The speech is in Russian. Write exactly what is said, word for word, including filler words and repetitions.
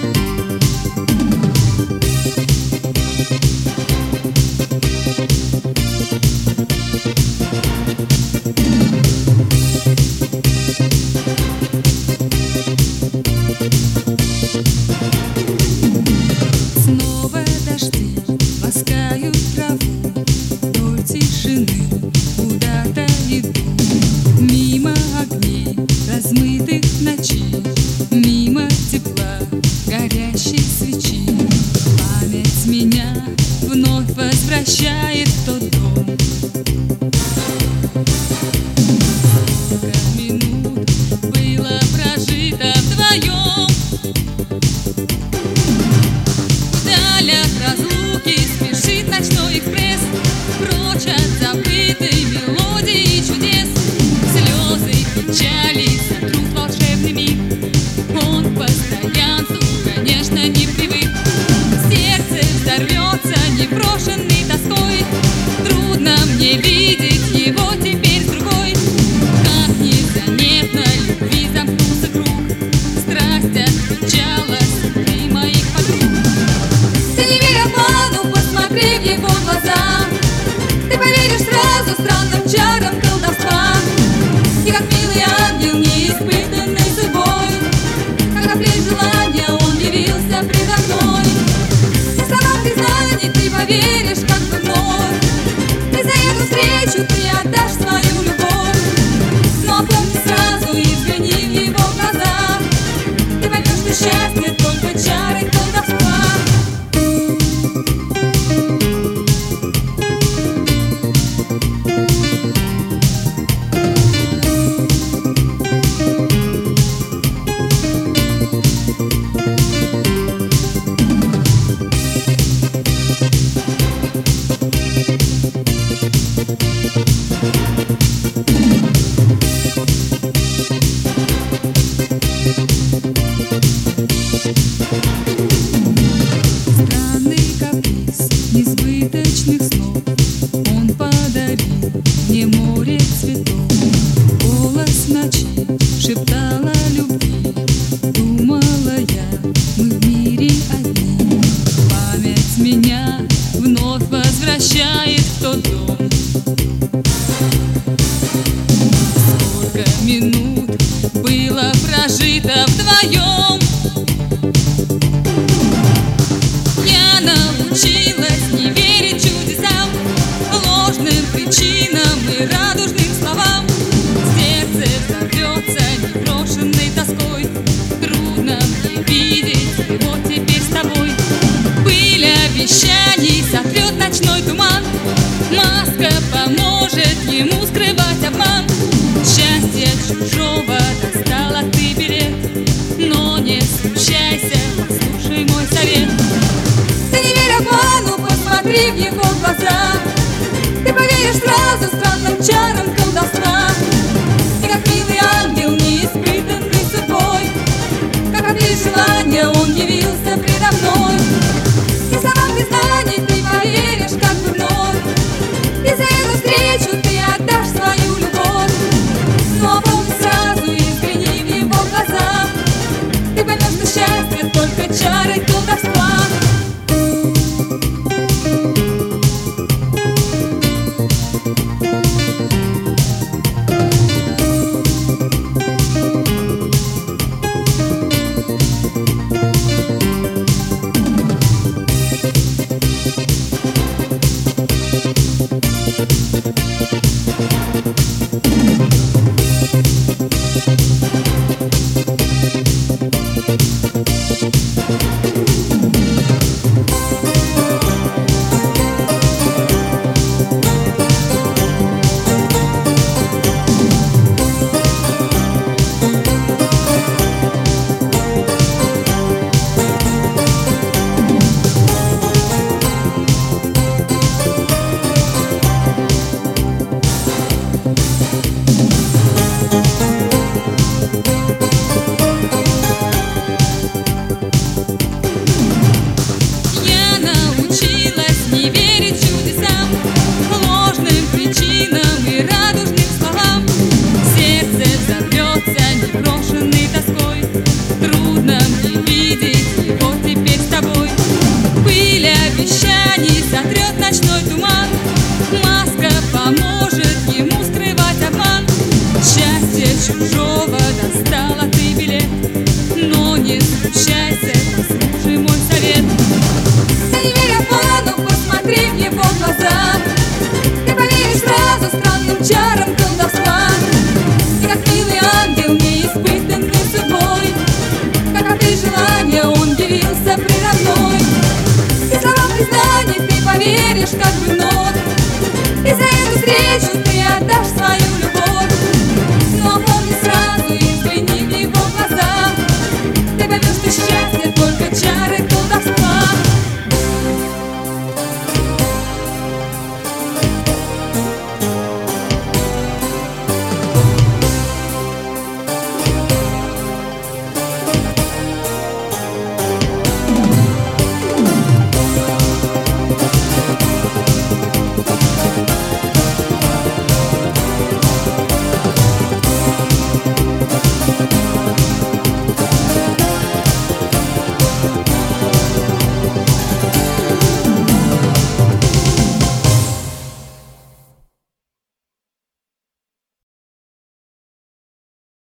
Снова дожди ласкают траву, вдоль тишины куда-то иду. Мимо огней, размытых ночи, мимо тепла горящей свечи. Память меня вновь возвращает в тот дом. Сколько минут было прожито вдвоем. Вдаль от разлуки спешит ночной экспресс, прочь от забытой мелодии и чудес. Слезы печали сотрут волшебный миг, он к постоянству, конечно, не привык. Сердце взорвется непрошенной тоской, трудно мне видеть его теперь с другой. Как незаметно любви замкнулся круг, страсть отключалась среди моих подруг. Ты не верь обману, посмотри в его глаза, ты поверишь сразу странным чарам колдовства. И как милый ангел, неиспытанный судьбой, как оплеть желания, он явился предо мной. И словам признаний ты поверишь, как бы вновь, и за эту встречу ты отдашь свою любовь. Но помни сразу и взгляни в его глаза, ты поймешь, что счастье только чары колдовства. Странный каприз несбыточных снов, он подарил мне море цветов. Голос ночи шептал о любви, думала я, мы в мире одни. Память меня вновь возвращает в тот дом. Сколько минут было прожито вдвоем. Я научилась не верить чудесам, ложным причинам и радужным словам. Сердце взорвется непрошенной тоской, трудно мне видеть его теперь с тобой. Пыль обещаний сотрет ночной туман, маска поможет ему скрывать обман. Счастье чужого достала ты билет, но не смущайся, послушай мой совет. Ты не верь обману, посмотри в его глаза, ты поверишь сразу странным чарам колдовства. И как милый ангел, неиспытанный судьбой, как оплеть желания, он явился предо мной. И словам признаний ты поверишь, как бы вновь, и за эту встречу ты отдашь свою любовь. Но помни сразу и взгляни в его глаза, ты поймешь, что счастье только чары